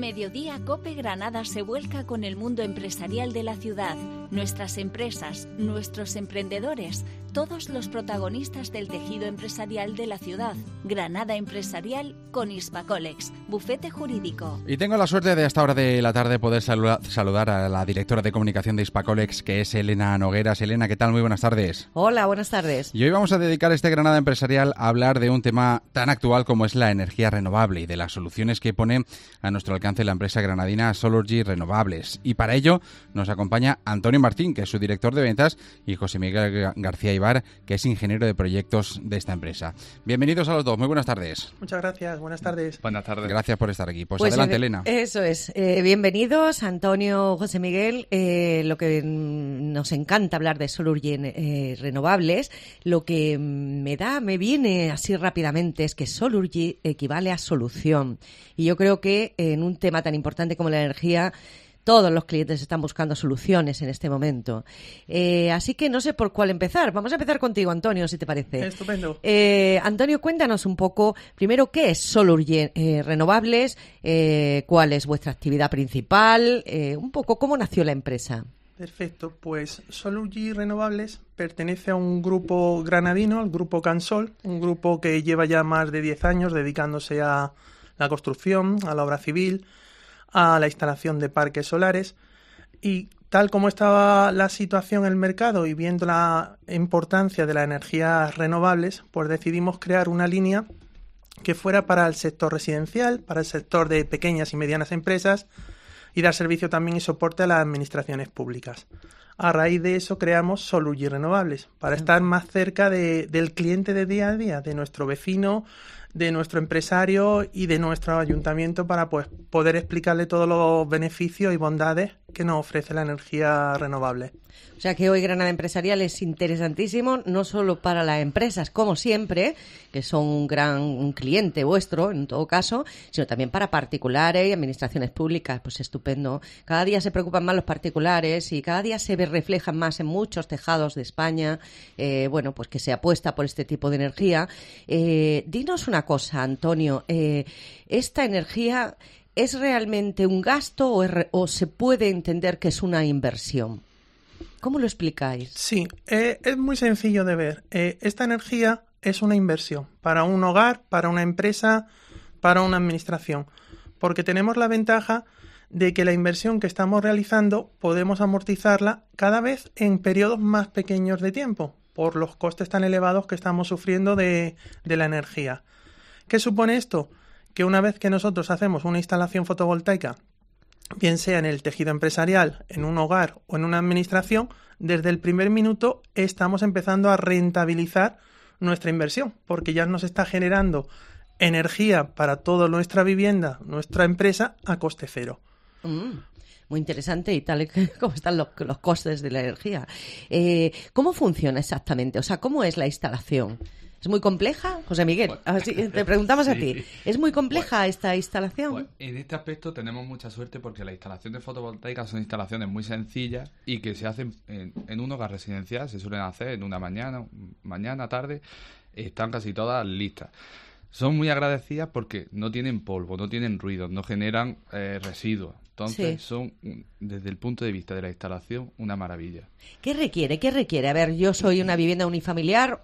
Mediodía Cope Granada se vuelca con el mundo empresarial de la ciudad. Nuestras empresas, nuestros emprendedores, todos los protagonistas del tejido empresarial de la ciudad. Granada Empresarial con Hispacolex, bufete jurídico. Y tengo la suerte de a esta hora de la tarde poder saludar a la directora de comunicación de Hispacolex, que es Elena Nogueras. Elena, ¿qué tal? Muy buenas tardes. Hola, buenas tardes. Y hoy vamos a dedicar este Granada Empresarial a hablar de un tema tan actual como es la energía renovable y de las soluciones que pone a nuestro alcance la empresa granadina Solergy Renovables. Y para ello nos acompaña Antonio Martín, que es su director de ventas, y José Miguel García Ibar, que es ingeniero de proyectos de esta empresa. Bienvenidos a los dos, muy buenas tardes. Muchas gracias, buenas tardes. Buenas tardes. Gracias por estar aquí. Pues adelante, Elena. Eso es. Bienvenidos, Antonio, José Miguel. Lo que nos encanta hablar de Solergy Renovables, lo que me viene así rápidamente es que Solergy equivale a solución. Y yo creo que en un tema tan importante como la energía, todos los clientes están buscando soluciones en este momento. Así que no sé por cuál empezar. Vamos a empezar contigo, Antonio, si te parece. Estupendo. Antonio, cuéntanos un poco, primero, ¿qué es Solergy Renovables? ¿Cuál es vuestra actividad principal? Un poco, ¿cómo nació la empresa? Perfecto, pues Solergy Renovables pertenece a un grupo granadino, el grupo Cansol, un grupo que lleva ya más de 10 años dedicándose a la construcción, a la obra civil, a la instalación de parques solares, y tal como estaba la situación en el mercado y viendo la importancia de las energías renovables, pues decidimos crear una línea que fuera para el sector residencial, para el sector de pequeñas y medianas empresas, y dar servicio también y soporte a las administraciones públicas. A raíz de eso creamos Solergy Renovables, para estar más cerca del cliente de día a día, de nuestro vecino, de nuestro empresario y de nuestro ayuntamiento, para pues poder explicarle todos los beneficios y bondades que nos ofrece la energía renovable. O sea que hoy Granada Empresarial es interesantísimo, no solo para las empresas, como siempre, que son un gran cliente vuestro, en todo caso, sino también para particulares y administraciones públicas. Pues estupendo. Cada día se preocupan más los particulares y cada día se reflejan más en muchos tejados de España, pues que se apuesta por este tipo de energía. Dinos una cosa, Antonio, ¿esta energía es realmente un gasto o se puede entender que es una inversión? ¿Cómo lo explicáis? Sí, es muy sencillo de ver. Esta energía es una inversión para un hogar, para una empresa, para una administración, porque tenemos la ventaja de que la inversión que estamos realizando podemos amortizarla cada vez en periodos más pequeños de tiempo, por los costes tan elevados que estamos sufriendo de la energía. ¿Qué supone esto? Que una vez que nosotros hacemos una instalación fotovoltaica, bien sea en el tejido empresarial, en un hogar o en una administración, desde el primer minuto estamos empezando a rentabilizar nuestra inversión, porque ya nos está generando energía para toda nuestra vivienda, nuestra empresa, a coste cero. Muy interesante y tal como están los costes de la energía. ¿Cómo funciona exactamente? O sea, ¿cómo es la instalación? ¿Es muy compleja, José Miguel? Te preguntamos a ti. ¿Es muy compleja esta instalación? Pues en este aspecto tenemos mucha suerte porque las instalaciones fotovoltaicas son instalaciones muy sencillas y que se hacen en un hogar residencial, se suelen hacer en una mañana, tarde, están casi todas listas. Son muy agradecidas porque no tienen polvo, no tienen ruido, no generan residuos. Entonces son, desde el punto de vista de la instalación, una maravilla. ¿Qué requiere? A ver, yo soy una vivienda unifamiliar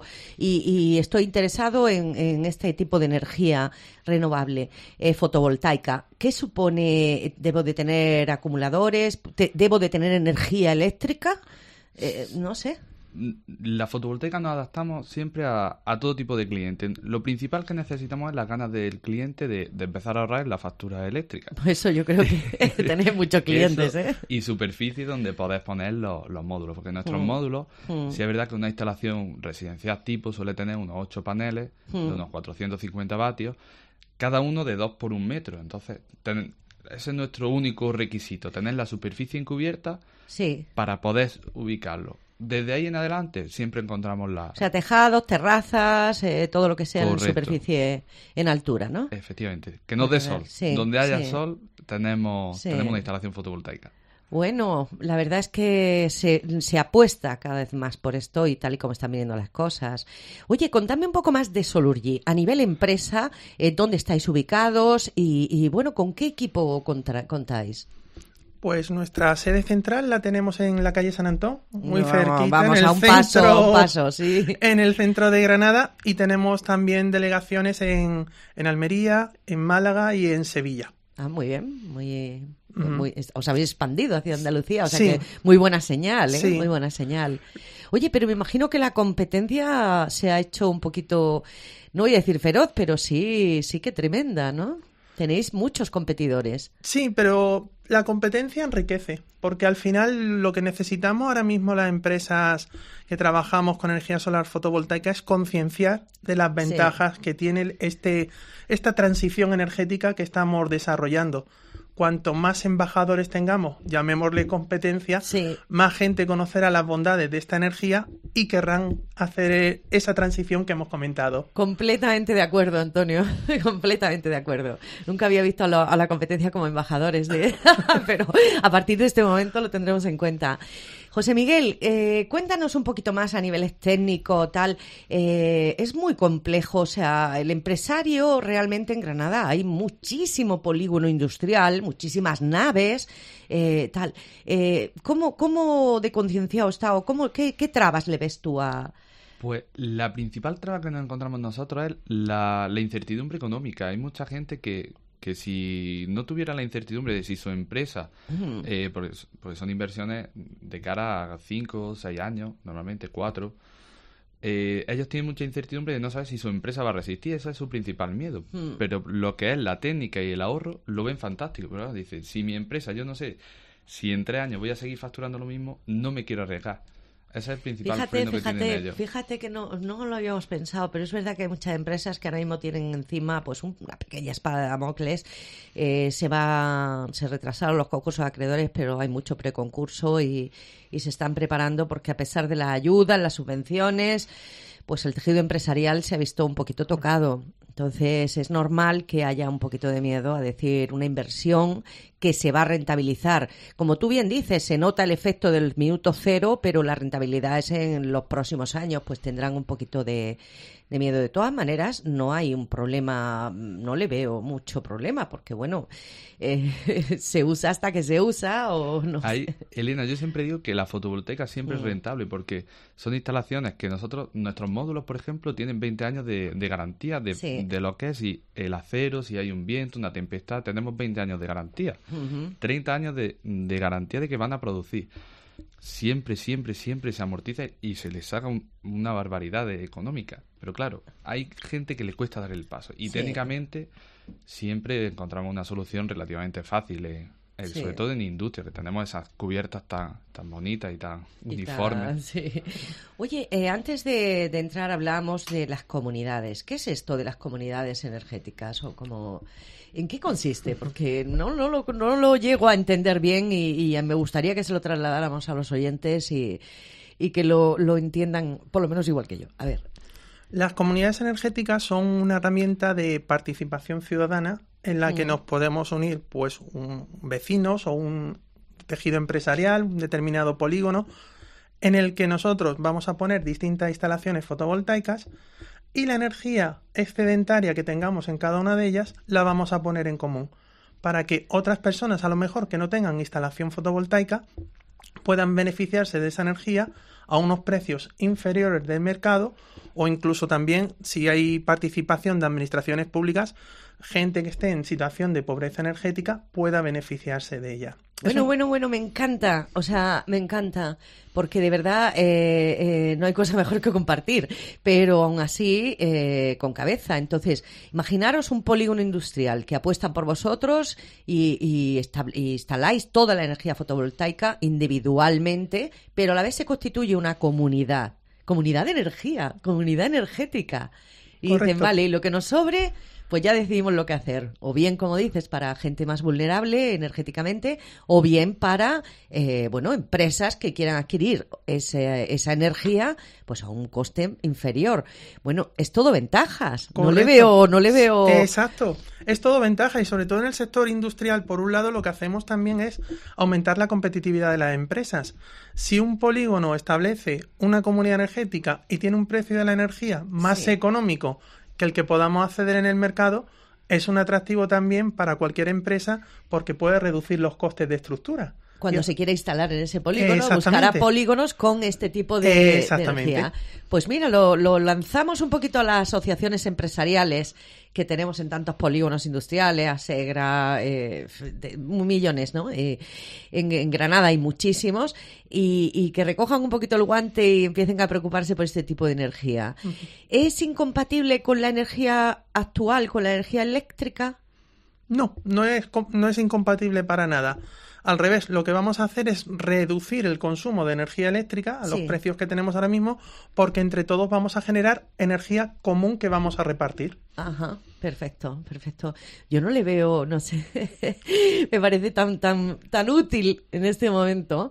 y estoy interesado en este tipo de energía renovable, fotovoltaica. ¿Qué supone? ¿Debo de tener acumuladores? ¿Debo de tener energía eléctrica? No sé. La fotovoltaica nos adaptamos siempre a todo tipo de clientes. Lo principal que necesitamos es las ganas del cliente de empezar a ahorrar en la factura eléctrica. Pues eso yo creo que tenéis muchos clientes, ¿eh? Y superficie donde podés poner los módulos, porque nuestros módulos, sí es verdad que una instalación residencial tipo suele tener unos 8 paneles de unos 450 vatios, cada uno de 2 por 1 metro. Entonces, ese es nuestro único requisito, tener la superficie encubierta para poder ubicarlo. Desde ahí en adelante siempre encontramos O sea, tejados, terrazas, todo lo que sea en Correcto. Superficie en altura, ¿no? Efectivamente. Que nos dé sol. Sí, Donde haya sol tenemos una instalación fotovoltaica. Bueno, la verdad es que se apuesta cada vez más por esto y tal y como están viniendo las cosas. Oye, contadme un poco más de Solurgy. A nivel empresa, ¿dónde estáis ubicados? Y bueno, ¿con qué equipo contáis? Pues nuestra sede central la tenemos en la calle San Antón, muy cerquita, vamos en el a un paso, sí. En el centro de Granada, y tenemos también delegaciones en Almería, en Málaga y en Sevilla. Ah, muy bien, os habéis expandido hacia Andalucía, o sea Sí. que muy buena señal, ¿eh? Sí. Muy buena señal. Oye, pero me imagino que la competencia se ha hecho un poquito, no voy a decir feroz, pero sí que tremenda, ¿no? Tenéis muchos competidores. Sí, pero la competencia enriquece, porque al final lo que necesitamos ahora mismo las empresas que trabajamos con energía solar fotovoltaica es concienciar de las ventajas que tiene esta transición energética que estamos desarrollando. Cuanto más embajadores tengamos, llamémosle competencia, más gente conocerá las bondades de esta energía y querrán hacer esa transición que hemos comentado. Completamente de acuerdo, Antonio. Completamente de acuerdo. Nunca había visto a la competencia como embajadores, pero a partir de este momento lo tendremos en cuenta. José Miguel, cuéntanos un poquito más a niveles técnicos, tal. Es muy complejo, o sea, el empresario realmente en Granada hay muchísimo polígono industrial, muchísimas naves, tal. ¿Cómo de concienciado está o qué trabas le ves tú a...? Pues la principal traba que nos encontramos nosotros es la incertidumbre económica. Hay mucha gente que si no tuviera la incertidumbre de si su empresa, porque son inversiones de cara a 5 o 6 años, normalmente 4, ellos tienen mucha incertidumbre de no saber si su empresa va a resistir. Ese es su principal miedo. Pero lo que es la técnica y el ahorro lo ven fantástico, ¿verdad? Dicen, si mi empresa, yo no sé si en 3 años voy a seguir facturando lo mismo, no me quiero arriesgar. Ese es el principal freno que tienen ellos. Fíjate que no lo habíamos pensado, pero es verdad que hay muchas empresas que ahora mismo tienen encima pues una pequeña espada de Damocles. Se retrasaron los concursos de acreedores, pero hay mucho preconcurso y se están preparando porque a pesar de las ayudas, las subvenciones, pues el tejido empresarial se ha visto un poquito tocado. Entonces es normal que haya un poquito de miedo a decir una inversión que se va a rentabilizar. Como tú bien dices, se nota el efecto del minuto cero, pero la rentabilidad es en los próximos años, pues tendrán un poquito de miedo. De todas maneras, no hay un problema, no le veo mucho problema, porque bueno, se usa hasta que se usa o no. Elena, yo siempre digo que la fotovoltaica siempre es rentable, porque son instalaciones que nuestros módulos, por ejemplo, tienen 20 años de garantía de lo que es el acero, si hay un viento, una tempestad, tenemos 20 años de garantía. 30 años de garantía de que van a producir. Siempre se amortiza y se les saca una barbaridad económica. Pero claro, hay gente que le cuesta dar el paso. Y técnicamente siempre encontramos una solución relativamente fácil, sobre todo en industria, que tenemos esas cubiertas tan bonitas y tan uniformes. Oye, antes de entrar hablamos de las comunidades. ¿Qué es esto de las comunidades energéticas? O cómo... ¿En qué consiste? Porque no lo llego a entender bien y me gustaría que se lo trasladáramos a los oyentes y que lo entiendan por lo menos igual que yo. A ver. Las comunidades energéticas son una herramienta de participación ciudadana en la que nos podemos unir pues vecinos o un tejido empresarial, un determinado polígono, en el que nosotros vamos a poner distintas instalaciones fotovoltaicas y la energía excedentaria que tengamos en cada una de ellas la vamos a poner en común para que otras personas, a lo mejor que no tengan instalación fotovoltaica, puedan beneficiarse de esa energía a unos precios inferiores del mercado, o incluso también, si hay participación de administraciones públicas, gente que esté en situación de pobreza energética pueda beneficiarse de ella. Bueno, me encanta, me encanta, porque de verdad no hay cosa mejor que compartir, pero aún así con cabeza. Entonces, imaginaros un polígono industrial que apuestan por vosotros y instaláis toda la energía fotovoltaica individualmente, pero a la vez se constituye una comunidad de energía, comunidad energética. Y Correcto. dicen, vale, y lo que nos sobre... pues ya decidimos lo que hacer. O bien, como dices, para gente más vulnerable energéticamente, o bien para, empresas que quieran adquirir esa energía pues a un coste inferior. Bueno, es todo ventajas. Correcto. No le veo... Exacto. Es todo ventaja y sobre todo en el sector industrial, por un lado, lo que hacemos también es aumentar la competitividad de las empresas. Si un polígono establece una comunidad energética y tiene un precio de la energía más económico que el que podamos acceder en el mercado, es un atractivo también para cualquier empresa porque puede reducir los costes de estructura. Cuando se quiera instalar en ese polígono, buscará polígonos con este tipo de energía. Pues mira, lo lanzamos un poquito a las asociaciones empresariales que tenemos en tantos polígonos industriales, Asegra, millones, ¿no? En Granada hay muchísimos, y que recojan un poquito el guante y empiecen a preocuparse por este tipo de energía. Uh-huh. ¿Es incompatible con la energía actual, con la energía eléctrica? No es incompatible para nada. Al revés, lo que vamos a hacer es reducir el consumo de energía eléctrica a los precios que tenemos ahora mismo, porque entre todos vamos a generar energía común que vamos a repartir. Ajá, perfecto. Yo no le veo, no sé, me parece tan útil en este momento.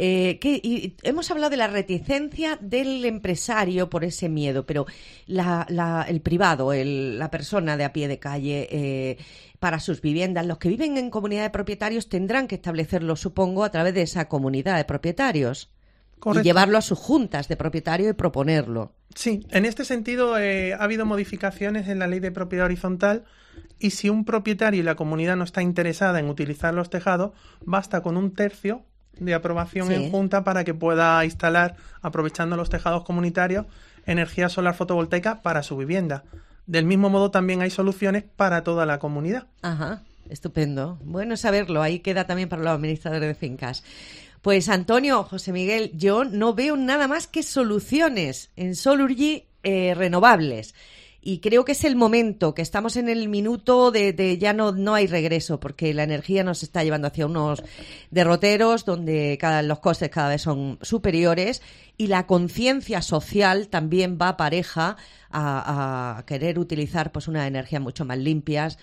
Y hemos hablado de la reticencia del empresario por ese miedo, pero el privado, la persona de a pie de calle, para sus viviendas, los que viven en comunidad de propietarios tendrán que establecerlo, supongo, a través de esa comunidad de propietarios. Correcto. Y llevarlo a sus juntas de propietarios y proponerlo. Sí, en este sentido ha habido modificaciones en la ley de propiedad horizontal, y si un propietario y la comunidad no está interesada en utilizar los tejados, basta con 1/3 de aprobación en junta para que pueda instalar, aprovechando los tejados comunitarios, energía solar fotovoltaica para su vivienda. Del mismo modo, también hay soluciones para toda la comunidad. Ajá, estupendo. Bueno saberlo, ahí queda también para los administradores de fincas. Pues Antonio, José Miguel, yo no veo nada más que soluciones en Solergy renovables. Y creo que es el momento, que estamos en el minuto de ya no hay regreso, porque la energía nos está llevando hacia unos derroteros donde los costes cada vez son superiores, y la conciencia social también va pareja a querer utilizar pues una energía mucho más limpias,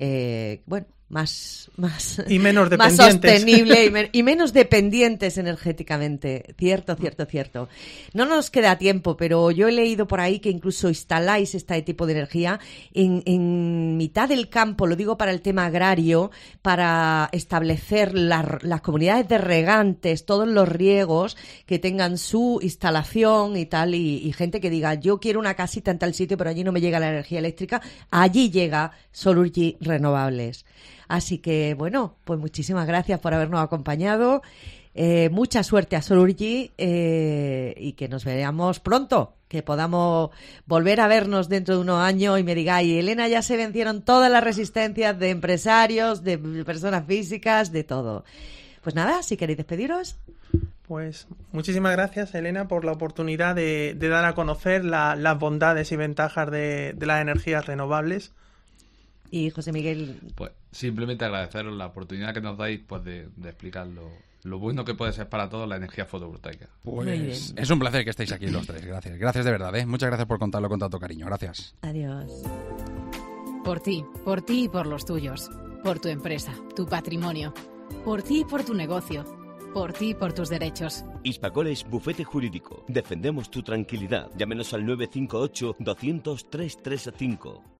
más y menos más sostenible y menos dependientes energéticamente. Cierto. No nos queda tiempo, pero yo he leído por ahí que incluso instaláis este tipo de energía en mitad del campo, lo digo para el tema agrario, para establecer las comunidades de regantes, todos los riegos que tengan su instalación y tal, y gente que diga, yo quiero una casita en tal sitio, pero allí no me llega la energía eléctrica, allí llega Solergy Renovables. Así que, bueno, pues muchísimas gracias por habernos acompañado. Mucha suerte a Solergy y que nos veamos pronto, que podamos volver a vernos dentro de unos años y me digáis, Elena, ya se vencieron todas las resistencias de empresarios, de personas físicas, de todo. Pues nada, si queréis despediros. Pues muchísimas gracias, Elena, por la oportunidad de dar a conocer las bondades y ventajas de las energías renovables. Y José Miguel... Pues simplemente agradeceros la oportunidad que nos dais pues de explicar lo bueno que puede ser para todos la energía fotovoltaica. Pues es un placer que estéis aquí los tres. Gracias de verdad, ¿eh? Muchas gracias por contarlo con tanto cariño. Gracias. Adiós. Por ti y por los tuyos. Por tu empresa, tu patrimonio. Por ti y por tu negocio. Por ti y por tus derechos. Hispacoles Bufete Jurídico. Defendemos tu tranquilidad. Llámenos al 958 200 335.